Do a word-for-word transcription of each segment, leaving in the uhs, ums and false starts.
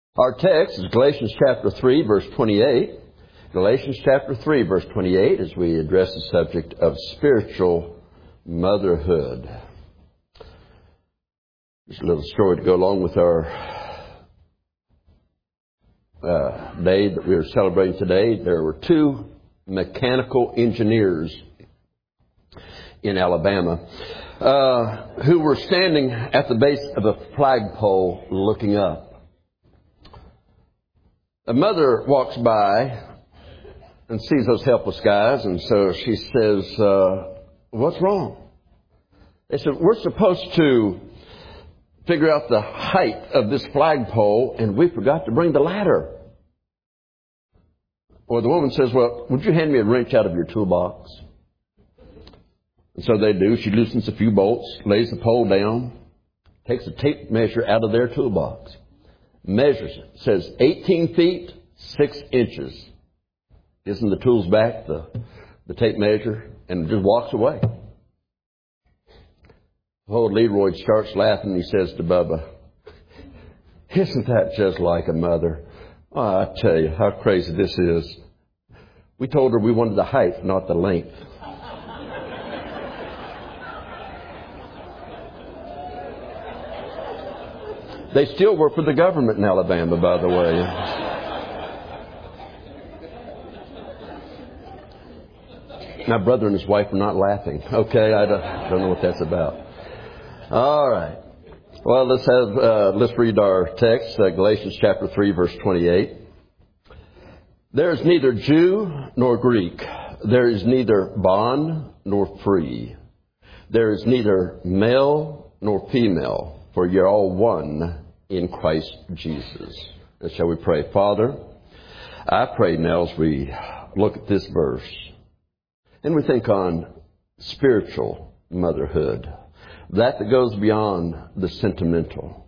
Our text is Galatians chapter three, verse twenty-eight. Galatians chapter three, verse twenty-eight, as we address the subject of spiritual motherhood. Just a little story to go along with our uh, day that we are celebrating today. There were two mechanical engineers in Alabama uh, who were standing at the base of a flagpole looking up. A mother walks by and sees those helpless guys, and so she says, uh, what's wrong? They said, we're supposed to figure out the height of this flagpole, and we forgot to bring the ladder. Well, the woman says, well, would you hand me a wrench out of your toolbox? And so they do. She loosens a few bolts, lays the pole down, takes a tape measure out of their toolbox, measures it, says eighteen feet, six inches. Gives them the tools back, the, the tape measure, and just walks away. Old Leroy starts laughing. He says to Bubba, isn't that just like a mother? Oh, I tell you how crazy this is. We told her we wanted the height, not the length. They still work for the government in Alabama, by the way. My brother and his wife are not laughing. Okay, I don't, don't know what that's about. All right. Well, let's have uh, let's read our text, uh, Galatians chapter three, verse twenty-eight. There is neither Jew nor Greek. There is neither bond nor free. There is neither male nor female. For you're all one in Christ Jesus. And shall we pray? Father, I pray now as we look at this verse and we think on spiritual motherhood, that that goes beyond the sentimental.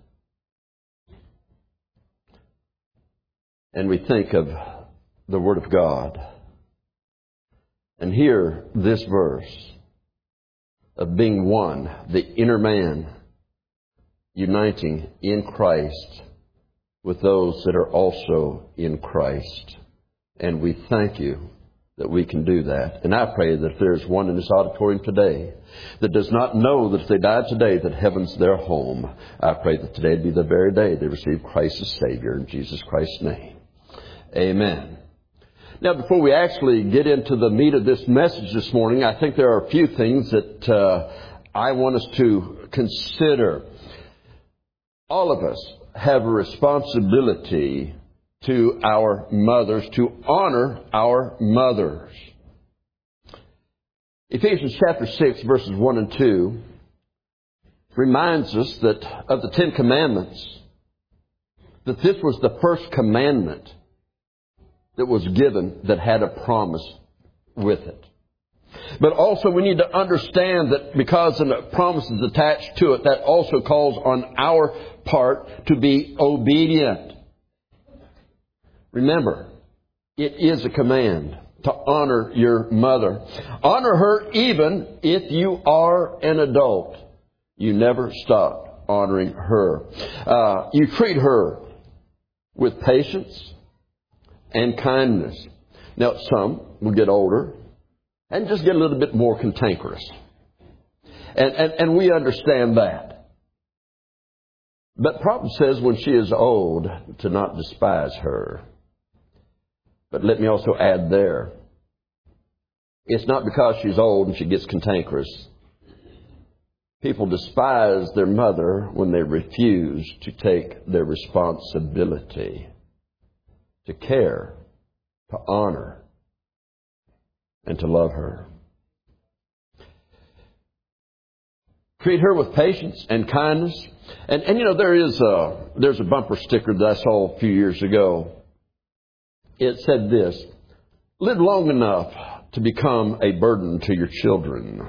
And we think of the Word of God. And here, this verse of being one, the inner man, uniting in Christ with those that are also in Christ. And we thank you that we can do that. And I pray that if there's one in this auditorium today that does not know that if they died today that heaven's their home, I pray that today be the very day they receive Christ as Savior in Jesus Christ's name. Amen. Now, before we actually get into the meat of this message this morning, I think there are a few things that uh, I want us to consider. All of us have a responsibility to our mothers, to honor our mothers. Ephesians chapter six, verses one and two reminds us that of the Ten Commandments, that this was the first commandment that was given that had a promise with it. But also we need to understand that because a promise is attached to it, that also calls on our part to be obedient. Remember, it is a command to honor your mother. Honor her even if you are an adult. You never stop honoring her. Uh, you treat her with patience and kindness. Now, some will get older and just get a little bit more cantankerous. And, and, and we understand that. But Proverbs says when she is old to not despise her. But let me also add there, it's not because she's old and she gets cantankerous. People despise their mother when they refuse to take their responsibility to care, to honor, and to love her. Treat her with patience and kindness. And, and you know, there is a, there's a bumper sticker that I saw a few years ago. It said this: live long enough to become a burden to your children.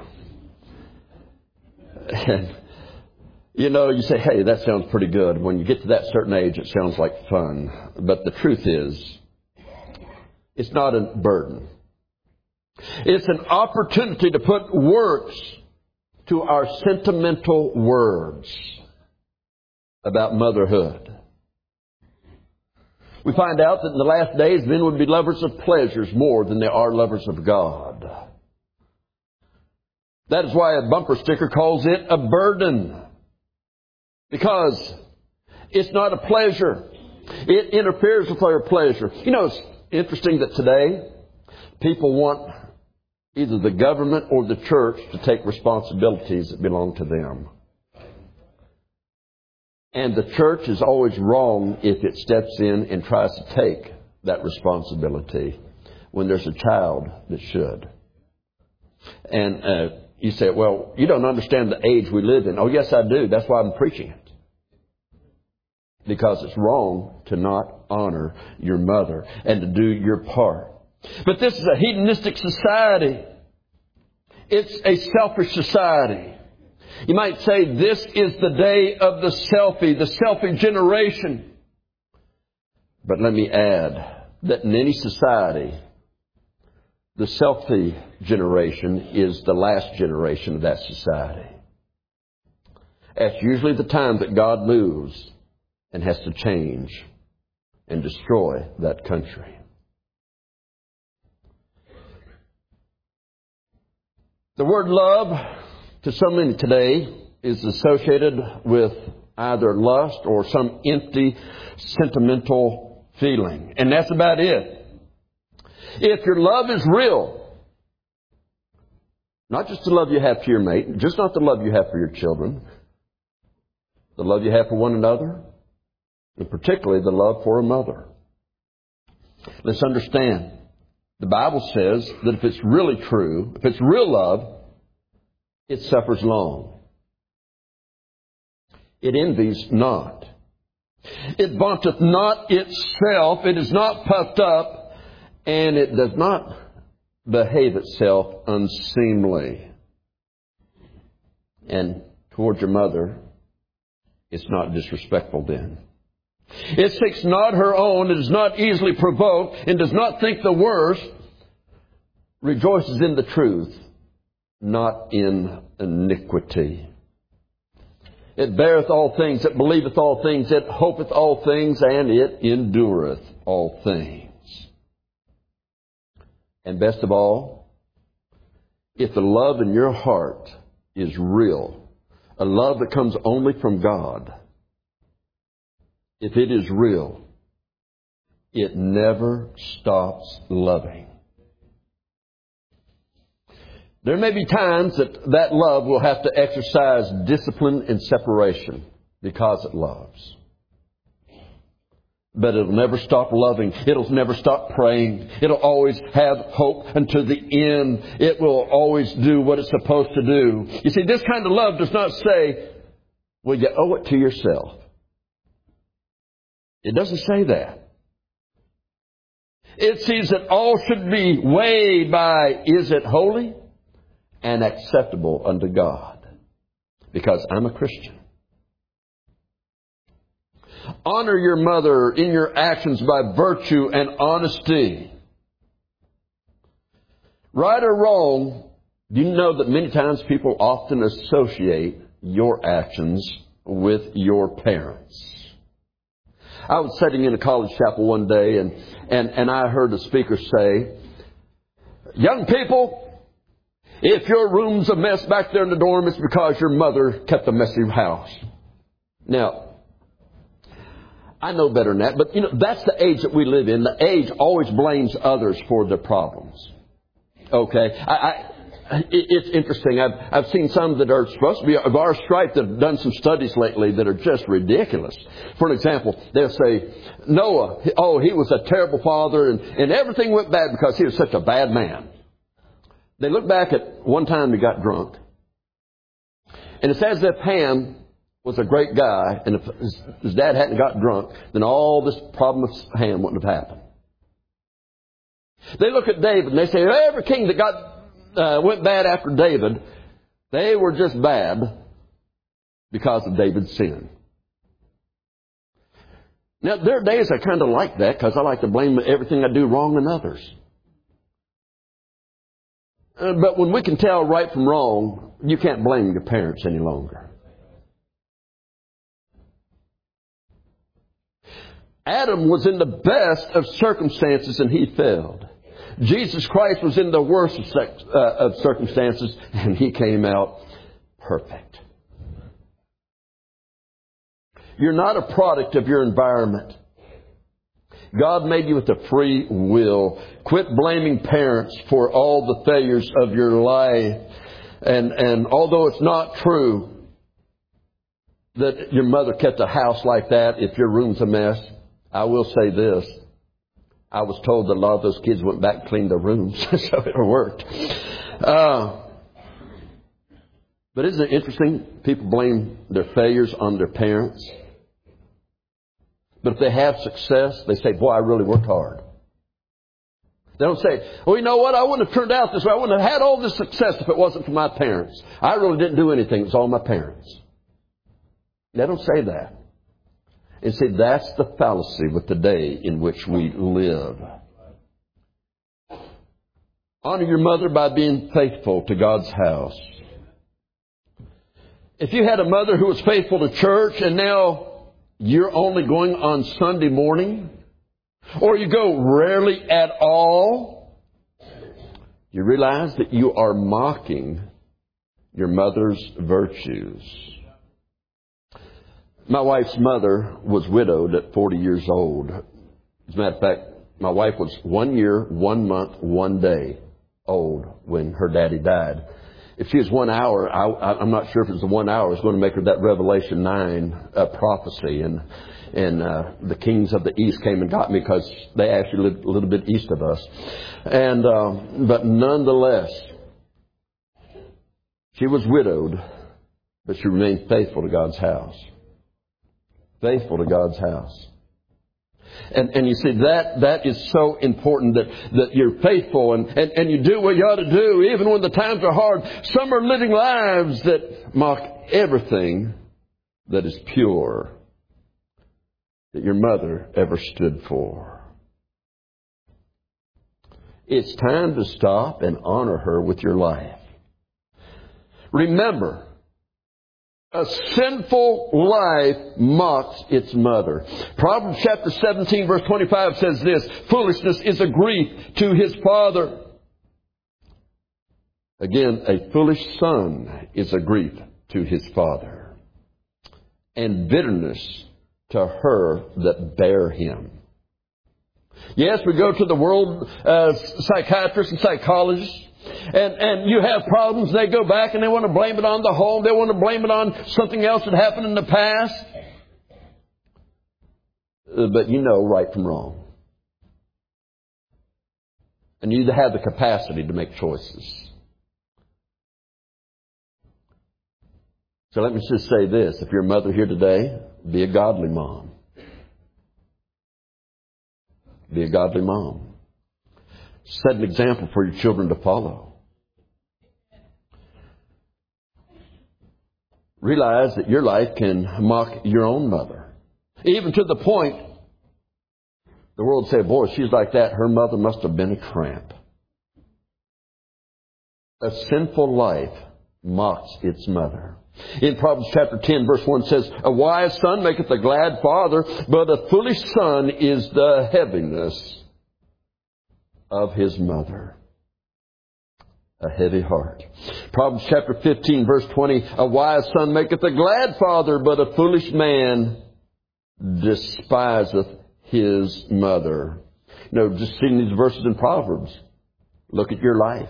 And, you know, you say, hey, that sounds pretty good. When you get to that certain age, it sounds like fun. But the truth is, it's not a burden. It's an opportunity to put words to our sentimental words about motherhood. We find out that in the last days, men would be lovers of pleasures more than they are lovers of God. That is why a bumper sticker calls it a burden. Because it's not a pleasure. It interferes with our pleasure. You know, it's interesting that today people want either the government or the church to take responsibilities that belong to them. And the church is always wrong if it steps in and tries to take that responsibility when there's a child that should. And uh, you say, well, you don't understand the age we live in. Oh, yes, I do. That's why I'm preaching it. Because it's wrong to not honor your mother and to do your part. But this is a hedonistic society. It's a selfish society. You might say this is the day of the selfie, the selfie generation. But let me add that in any society, the selfie generation is the last generation of that society. That's usually the time that God moves and has to change and destroy that country. The word love, to so many today, is associated with either lust or some empty, sentimental feeling. And that's about it. If your love is real, not just the love you have for your mate, just not the love you have for your children, the love you have for one another, and particularly the love for a mother. Let's understand, the Bible says that if it's really true, if it's real love, it suffers long. It envies not. It vaunteth not itself. It is not puffed up. And it does not behave itself unseemly. And toward your mother, it's not disrespectful then. It seeks not her own. It is not easily provoked and does not think the worst. Rejoices in the truth, not in iniquity. It beareth all things, it believeth all things, it hopeth all things, and it endureth all things. And best of all, if the love in your heart is real, a love that comes only from God, if it is real, it never stops loving. There may be times that that love will have to exercise discipline and separation because it loves. But it'll never stop loving. It'll never stop praying. It'll always have hope until the end. It will always do what it's supposed to do. You see, this kind of love does not say, well, you owe it to yourself. It doesn't say that. It sees that all should be weighed by, is it holy and acceptable unto God? Because I'm a Christian. Honor your mother in your actions by virtue and honesty. Right or wrong, do you know that many times people often associate your actions with your parents? I was sitting in a college chapel one day and, and, and I heard a speaker say, young people, if your room's a mess back there in the dorm, it's because your mother kept a messy house. Now, I know better than that, but you know, that's the age that we live in. The age always blames others for their problems. Okay? I, I, it's interesting. I've, I've seen some that are supposed to be of our stripe that have done some studies lately that are just ridiculous. For an example, they'll say, Noah, oh, he was a terrible father and, and everything went bad because he was such a bad man. They look back at one time he got drunk. And it's as if Ham was a great guy, and if his, his dad hadn't got drunk, then all this problem with Ham wouldn't have happened. They look at David and they say, every king that got uh, went bad after David, they were just bad because of David's sin. Now, there are days I kind of like that because I like to blame everything I do wrong on others. Uh, but when we can tell right from wrong, you can't blame your parents any longer. Adam was in the best of circumstances and he failed. Jesus Christ was in the worst of, sex, uh, of circumstances and he came out perfect. You're not a product of your environment. God made you with a free will. Quit blaming parents for all the failures of your life. And, and although it's not true that your mother kept a house like that if your room's a mess, I will say this. I was told that a lot of those kids went back and cleaned their rooms, so it worked. Uh, but isn't it interesting? People blame their failures on their parents. But if they have success, they say, boy, I really worked hard. They don't say, well, you know what? I wouldn't have turned out this way. I wouldn't have had all this success if it wasn't for my parents. I really didn't do anything. It was all my parents. They don't say that. And see, that's the fallacy with the day in which we live. Honor your mother by being faithful to God's house. If you had a mother who was faithful to church and now you're only going on Sunday morning, or you go rarely at all, you realize that you are mocking your mother's virtues. My wife's mother was widowed at forty years old. As a matter of fact, my wife was one year, one month, one day old when her daddy died. If she was one hour, I, I'm not sure if it was the one hour, I was going to make her that Revelation nine uh, prophecy. And and uh, the kings of the east came and got me because they actually lived a little bit east of us. And uh, but nonetheless, she was widowed, but she remained faithful to God's house. Faithful to God's house. And, and you see, that, that is so important that, that you're faithful and, and, and you do what you ought to do even when the times are hard. Some are living lives that mock everything that is pure that your mother ever stood for. It's time to stop and honor her with your life. Remember, a sinful life mocks its mother. Proverbs chapter seventeen verse twenty-five says this, foolishness is a grief to his father. Again, a foolish son is a grief to his father, and bitterness to her that bare him. Yes, we go to the world uh, psychiatrists and psychologists, and, and you have problems, they go back and they want to blame it on the home. They want to blame it on something else that happened in the past. Uh, but you know right from wrong. And you have the capacity to make choices. So let me just say this. If you're a mother here today, be a godly mom. Be a godly mom. Set an example for your children to follow. Realize that your life can mock your own mother. Even to the point, the world say, boy, she's like that. Her mother must have been a tramp. A sinful life mocks its mother. In Proverbs chapter ten, verse one says, a wise son maketh a glad father, but a foolish son is the heaviness of his mother. A heavy heart. Proverbs chapter fifteen, verse twenty, a wise son maketh a glad father, but a foolish man despiseth his mother. You know, just seeing these verses in Proverbs, look at your life.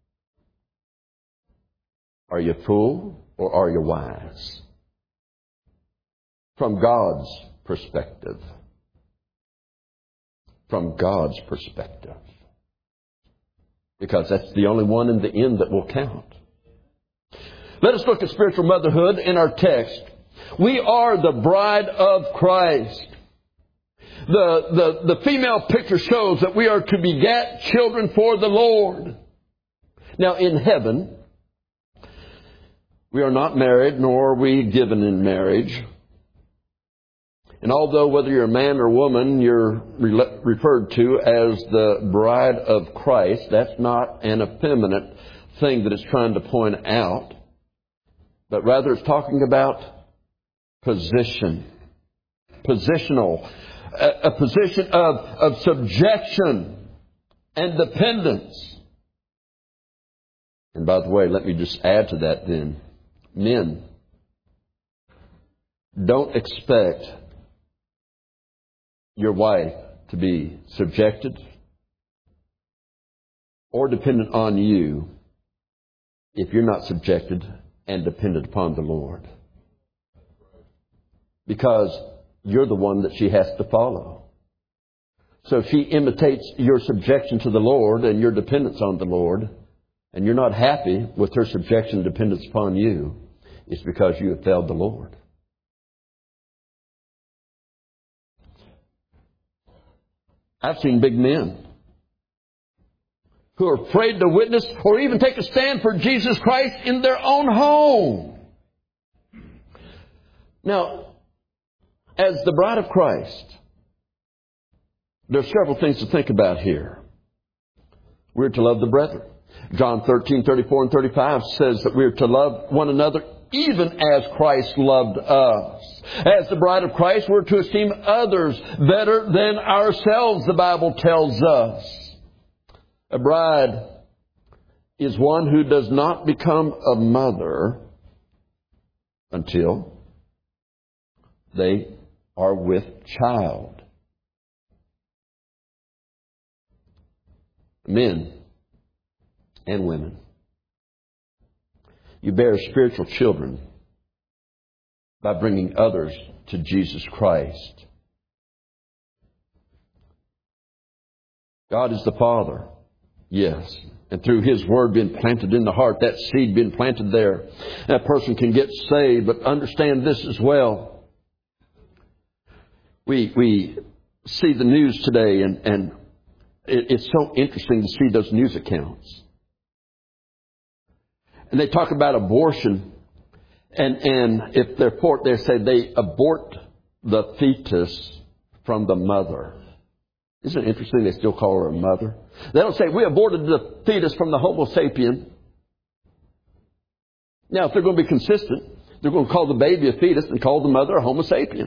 Are you a fool or are you wise? From God's perspective. From God's perspective. Because that's the only one in the end that will count. Let us look at spiritual motherhood in our text. We are the bride of Christ. The, the, the female picture shows that we are to beget children for the Lord. Now in heaven, we are not married, nor are we given in marriage. And although whether you're a man or woman, you're re- referred to as the bride of Christ, that's not an effeminate thing that it's trying to point out. But rather it's talking about position. Positional. a, a position of, of subjection and dependence. And by the way, let me just add to that then. Men, don't expect your wife to be subjected or dependent on you if you're not subjected and dependent upon the Lord. Because you're the one that she has to follow. So if she imitates your subjection to the Lord and your dependence on the Lord, and you're not happy with her subjection and dependence upon you, it's because you have failed the Lord. I've seen big men who are afraid to witness or even take a stand for Jesus Christ in their own home. Now, as the bride of Christ, there are several things to think about here. We're to love the brethren. John thirteen, thirty-four and thirty-five says that we're to love one another even as Christ loved us. As the bride of Christ, we're to esteem others better than ourselves, the Bible tells us. A bride is one who does not become a mother until they are with child. Men and women, you bear spiritual children by bringing others to Jesus Christ. God is the Father, yes. And through His Word being planted in the heart, that seed being planted there, that person can get saved. But understand this as well. We we see the news today, and, and it, it's so interesting to see those news accounts. And they talk about abortion. And, and if they're for it, they say they abort the fetus from the mother. Isn't it interesting they still call her a mother? They don't say, we aborted the fetus from the Homo sapien. Now, if they're going to be consistent, they're going to call the baby a fetus and call the mother a Homo sapien.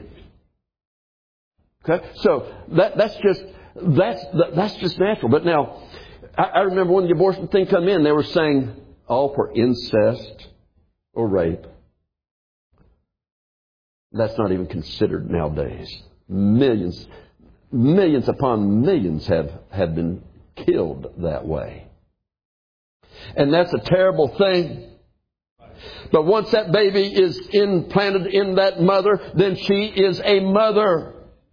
Okay? So that, that's just that's that's just natural. But now, I, I remember when the abortion thing come in, they were saying, all for incest or rape. That's not even considered nowadays. Millions, millions upon millions have, have been killed that way. And that's a terrible thing. But once that baby is implanted in that mother, then she is a mother.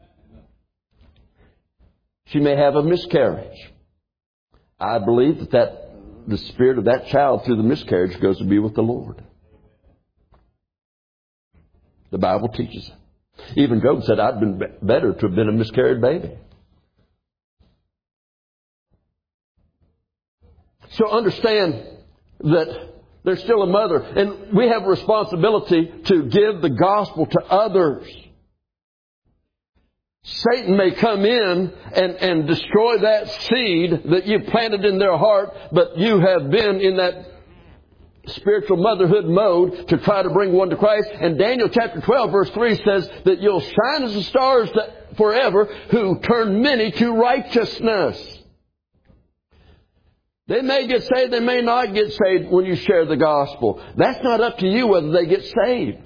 She may have a miscarriage. I believe that, that the spirit of that child through the miscarriage goes to be with the Lord. The Bible teaches it. Even Job said, I'd been better to have been a miscarried baby. So understand that there's still a mother. And we have a responsibility to give the gospel to others. Satan may come in and, and destroy that seed that you planted in their heart, but you have been in that spiritual motherhood mode to try to bring one to Christ. And Daniel chapter twelve verse three says that you'll shine as the stars forever who turn many to righteousness. They may get saved, they may not get saved when you share the gospel. That's not up to you whether they get saved.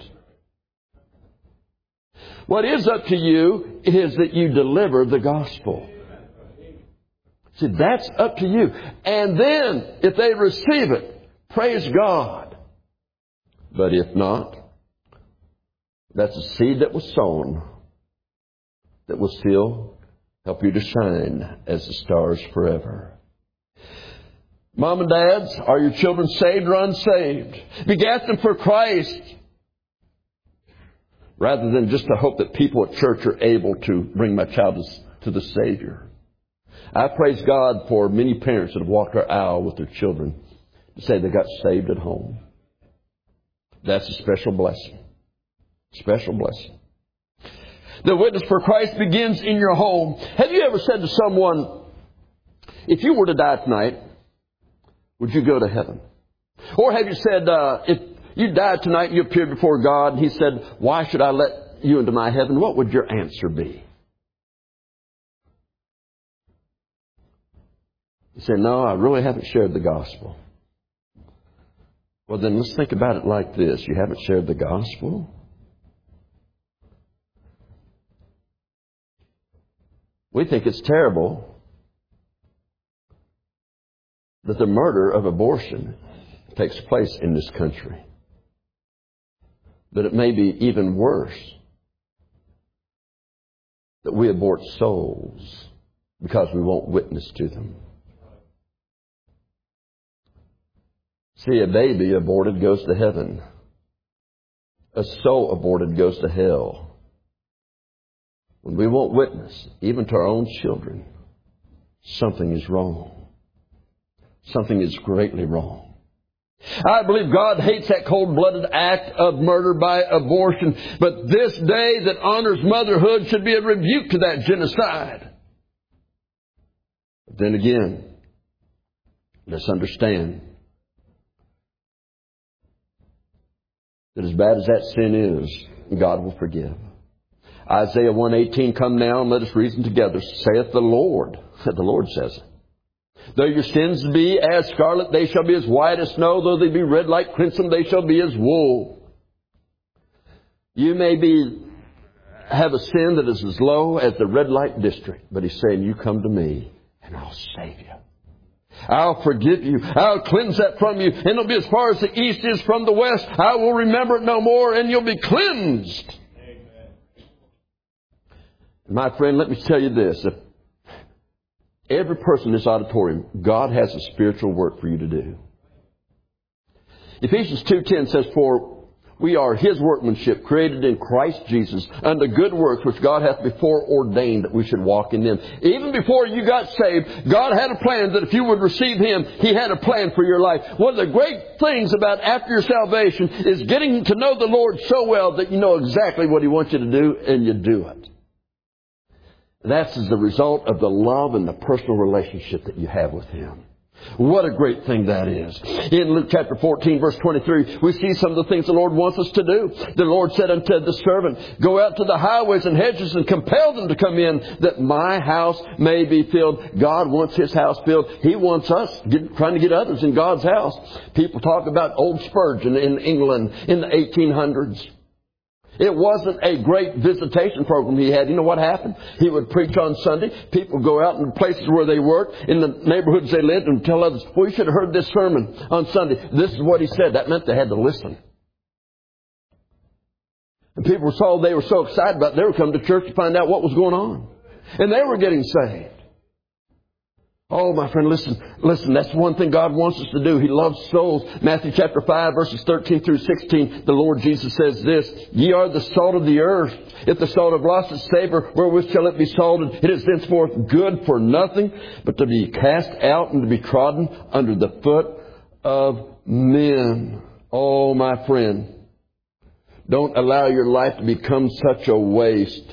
What is up to you is that you deliver the gospel. See, that's up to you. And then, if they receive it, praise God. But if not, that's a seed that was sown that will still help you to shine as the stars forever. Mom and dads, are your children saved or unsaved? Begat them for Christ, rather than just to hope that people at church are able to bring my child to the Savior. I praise God for many parents that have walked our aisle with their children to say they got saved at home. That's a special blessing. Special blessing. The witness for Christ begins in your home. Have you ever said to someone, if you were to die tonight, would you go to heaven? Or have you said, uh, if you died tonight and you appeared before God and He said, why should I let you into my heaven? What would your answer be? You say, no, I really haven't shared the gospel. Well, then let's think about it like this. You haven't shared the gospel? We think it's terrible that the murder of abortion takes place in this country. But it may be even worse that we abort souls because we won't witness to them. See, a baby aborted goes to heaven. A soul aborted goes to hell. When we won't witness, even to our own children, something is wrong. Something is greatly wrong. I believe God hates that cold-blooded act of murder by abortion. But this day that honors motherhood should be a rebuke to that genocide. But then again, let's understand that as bad as that sin is, God will forgive. Isaiah one eighteen, come now and let us reason together, saith the Lord. The Lord says it. Though your sins be as scarlet, they shall be as white as snow. Though they be red like crimson, they shall be as wool. You may be have a sin that is as low as the red light district. But He's saying, you come to me and I'll save you. I'll forgive you. I'll cleanse that from you. And it'll be as far as the east is from the west. I will remember it no more and you'll be cleansed. Amen. My friend, let me tell you this. If every person in this auditorium, God has a spiritual work for you to do. Ephesians two ten says, for we are His workmanship, created in Christ Jesus, unto good works which God hath before ordained that we should walk in them. Even before you got saved, God had a plan that if you would receive Him, He had a plan for your life. One of the great things about after your salvation is getting to know the Lord so well that you know exactly what He wants you to do, and you do it. That's as the result of the love and the personal relationship that you have with Him. What a great thing that is. In Luke chapter fourteen, verse twenty-three, we see some of the things the Lord wants us to do. The Lord said unto the servant, go out to the highways and hedges and compel them to come in, that my house may be filled. God wants His house filled. He wants us get, trying to get others in God's house. People talk about old Spurgeon in England in the eighteen hundreds. It wasn't a great visitation program he had. You know what happened? He would preach on Sunday. People go out in the places where they worked, in the neighborhoods they lived, and tell others, well, you should have heard this sermon on Sunday. This is what he said. That meant they had to listen. And people were told they were so excited about it, they were coming to church to find out what was going on. And they were getting saved. Oh, my friend, listen, listen, that's one thing God wants us to do. He loves souls. Matthew chapter five, verses thirteen through sixteen, the Lord Jesus says this, ye are the salt of the earth. If the salt have lost its savor, wherewith shall it be salted? It is thenceforth good for nothing, but to be cast out and to be trodden under the foot of men. Oh, my friend, don't allow your life to become such a waste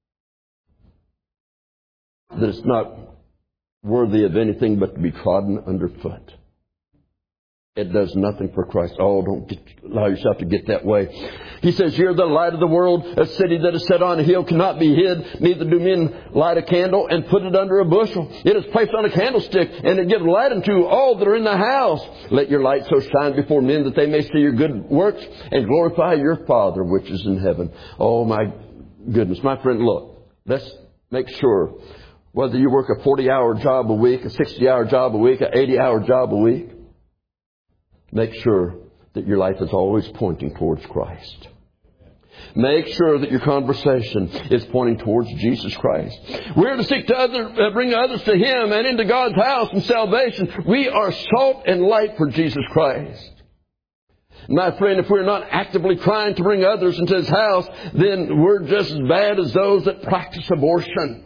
that it's not worthy of anything but to be trodden underfoot. It does nothing for Christ. Oh, don't get, allow yourself to get that way. He says, you're the light of the world. A city that is set on a hill cannot be hid. Neither do men light a candle and put it under a bushel. It is placed on a candlestick, and it gives light unto all that are in the house. Let your light so shine before men that they may see your good works and glorify your Father which is in heaven. Oh, my goodness. My friend, look, let's make sure whether you work a forty-hour job a week, a sixty-hour job a week, an eighty-hour job a week, make sure that your life is always pointing towards Christ. Make sure that your conversation is pointing towards Jesus Christ. We're to seek to other, uh, bring others to Him and into God's house and salvation. We are salt and light for Jesus Christ. My friend, if we're not actively trying to bring others into His house, then we're just as bad as those that practice abortion.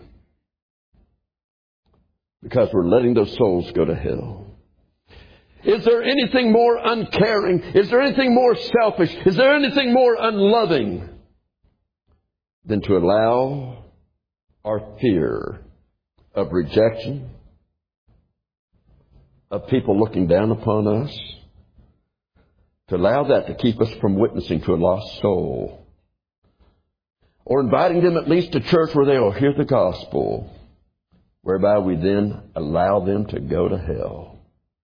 Because we're letting those souls go to hell. Is there anything more uncaring? Is there anything more selfish? Is there anything more unloving than to allow our fear of rejection, of people looking down upon us, to allow that to keep us from witnessing to a lost soul, or inviting them at least to church where they will hear the gospel whereby we then allow them to go to hell.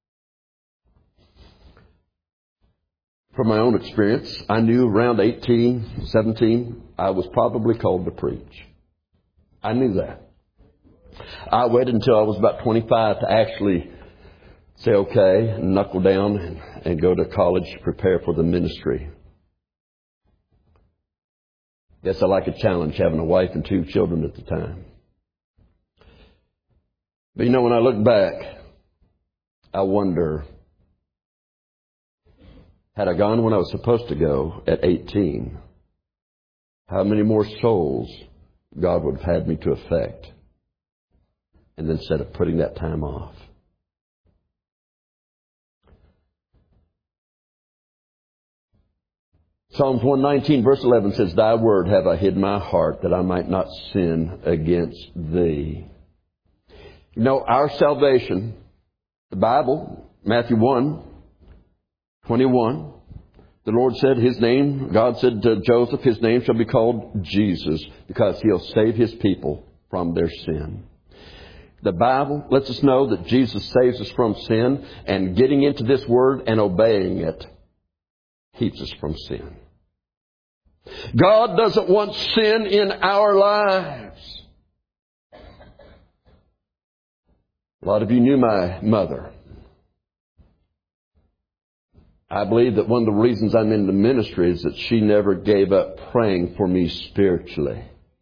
From my own experience, I knew around eighteen, seventeen, I was probably called to preach. I knew that. I waited until I was about twenty-five to actually say okay, and knuckle down and, and go to college to prepare for the ministry. Guess I like a challenge, having a wife and two children at the time. But you know, when I look back, I wonder, had I gone when I was supposed to go at eighteen, how many more souls God would have had me to affect, and then instead of putting that time off. Psalms one nineteen verse eleven says, Thy word have I hid in my heart, that I might not sin against Thee. You know, our salvation, the Bible, Matthew one twenty-one, the Lord said His name, God said to Joseph, His name shall be called Jesus, because He'll save His people from their sin. The Bible lets us know that Jesus saves us from sin, and getting into this word and obeying it keeps us from sin. God doesn't want sin in our lives. A lot of you knew my mother. I believe that one of the reasons I'm in the ministry is that she never gave up praying for me spiritually.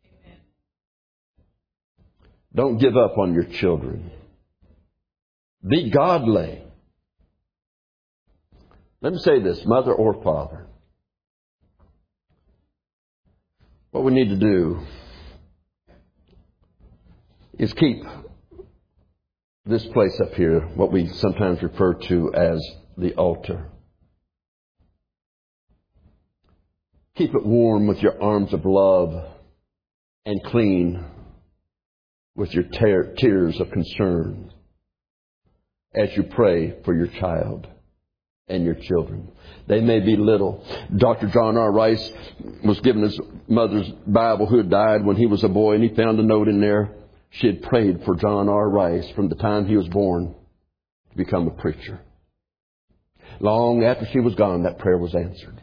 Don't give up on your children. Be godly. Let me say this, mother or father. What we need to do is keep this place up here, what we sometimes refer to as the altar. Keep it warm with your arms of love and clean with your tear, tears of concern as you pray for your child and your children. They may be little. Doctor John R. Rice was given his mother's Bible, who had died when he was a boy, and he found a note in there. She had prayed for John R. Rice from the time he was born to become a preacher. Long after she was gone, that prayer was answered.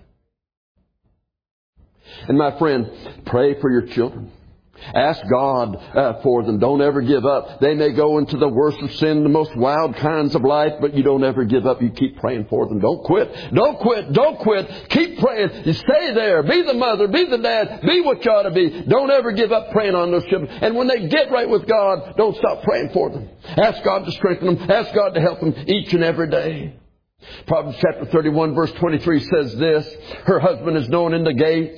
And my friend, pray for your children. Ask God uh, for them. Don't ever give up. They may go into the worst of sin, the most wild kinds of life, but you don't ever give up. You keep praying for them. Don't quit. Don't quit. Don't quit. Keep praying. You stay there. Be the mother. Be the dad. Be what you ought to be. Don't ever give up praying on those children. And when they get right with God, don't stop praying for them. Ask God to strengthen them. Ask God to help them each and every day. Proverbs chapter thirty-one verse twenty-three says this, her husband is known in the gates.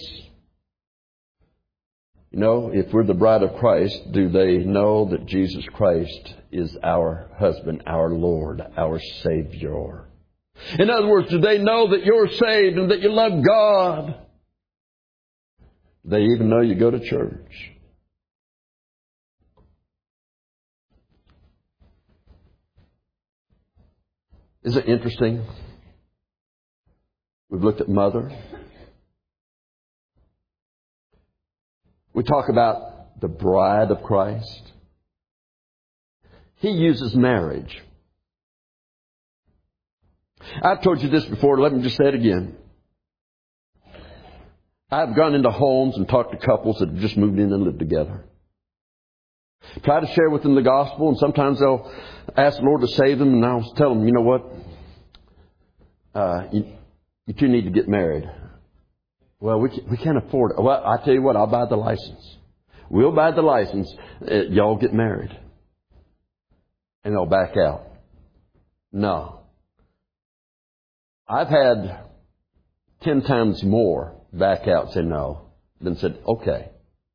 You know, if we're the bride of Christ, do they know that Jesus Christ is our husband, our Lord, our Savior? In other words, do they know that you're saved and that you love God? Do they even know you go to church? Is it interesting? We've looked at mother. We talk about the bride of Christ. He uses marriage. I've told you this before. Let me just say it again. I've gone into homes and talked to couples that have just moved in and lived together. Try to share with them the gospel, and sometimes they'll ask the Lord to save them, and I'll tell them, you know what? Uh, you, you two need to get married. Well, we we can't afford it. Well, I tell you what, I'll buy the license. We'll buy the license. Uh, y'all get married. And they'll back out. No. I've had ten times more back out and say no than said, okay.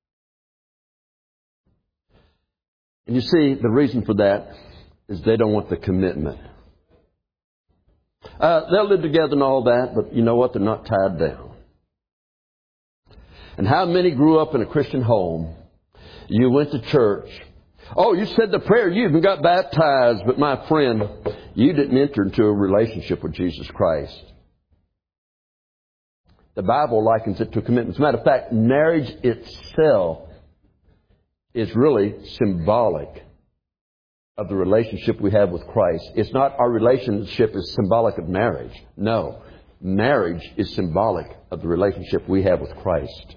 And you see, the reason for that is they don't want the commitment. Uh, they'll live together and all that, but you know what? They're not tied down. And how many grew up in a Christian home? You went to church. Oh, you said the prayer. You even got baptized. But my friend, you didn't enter into a relationship with Jesus Christ. The Bible likens it to a commitment. As a matter of fact, marriage itself is really symbolic of the relationship we have with Christ. It's not our relationship is symbolic of marriage. No. Marriage is symbolic of the relationship we have with Christ.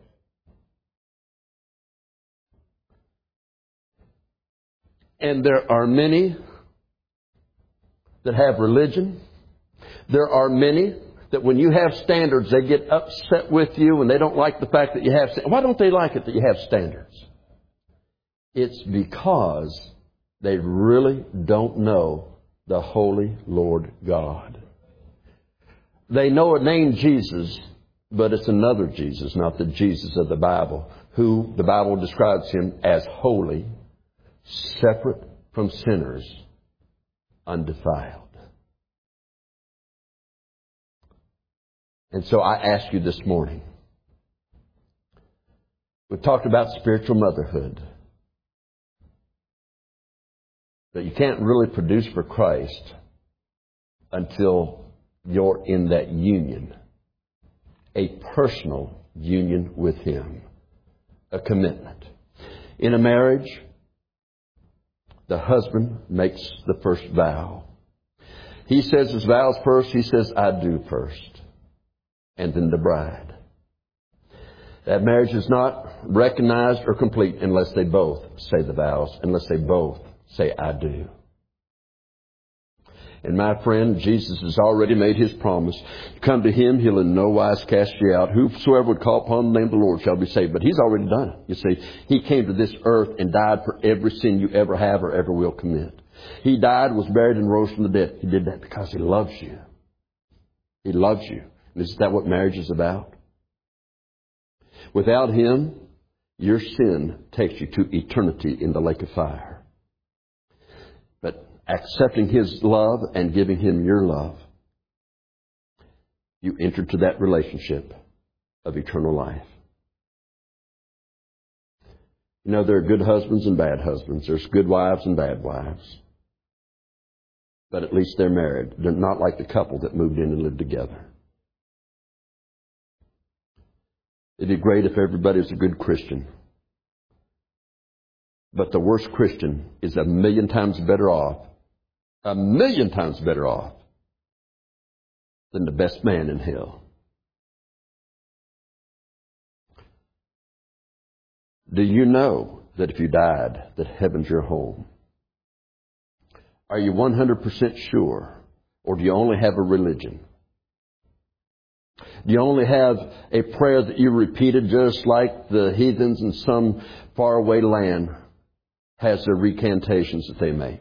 And there are many that have religion. There are many that when you have standards, they get upset with you and they don't like the fact that you have standards. Why don't they like it that you have standards? It's because they really don't know the Holy Lord God. They know a name Jesus, but it's another Jesus, not the Jesus of the Bible, who the Bible describes him as holy, separate from sinners, undefiled. And so I ask you this morning, we've talked about spiritual motherhood, but you can't really produce for Christ until you're in that union, a personal union with Him, a commitment. In a marriage, the husband makes the first vow. He says his vows first. He says, I do first. And then the bride. That marriage is not recognized or complete unless they both say the vows, unless they both say, I do. And my friend, Jesus has already made His promise. Come to Him, He'll in no wise cast you out. Whosoever would call upon the name of the Lord shall be saved. But He's already done it. You see, He came to this earth and died for every sin you ever have or ever will commit. He died, was buried, and rose from the dead. He did that because He loves you. He loves you. And isn't that what marriage is about? Without Him, your sin takes you to eternity in the lake of fire. But accepting His love and giving Him your love, you enter to that relationship of eternal life. You know, there are good husbands and bad husbands. There's good wives and bad wives. But at least they're married. They're not like the couple that moved in and lived together. It'd be great if everybody was a good Christian. But the worst Christian is a million times better off, a million times better off than the best man in hell. Do you know that if you died, that heaven's your home? Are you one hundred percent sure? Or do you only have a religion? Do you only have a prayer that you repeated just like the heathens in some faraway land has their recantations that they make?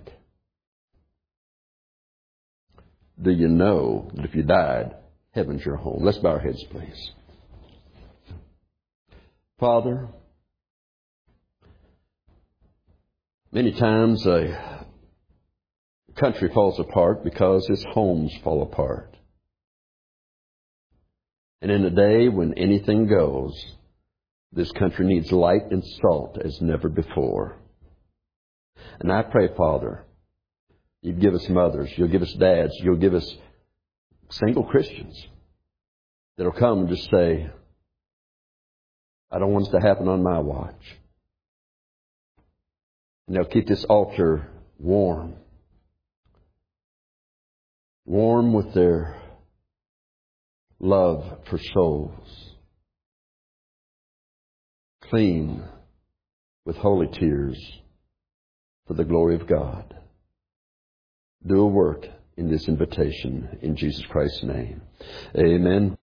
Do you know that if you died, heaven's your home? Let's bow our heads, please. Father, many times a country falls apart because its homes fall apart. And in a day when anything goes, this country needs light and salt as never before. And I pray, Father, You'd give us mothers, You'll give us dads, You'll give us single Christians that'll come and just say, I don't want it to happen on my watch. And they'll keep this altar warm. Warm with their love for souls. Clean with holy tears for the glory of God. Do a work in this invitation in Jesus Christ's name. Amen.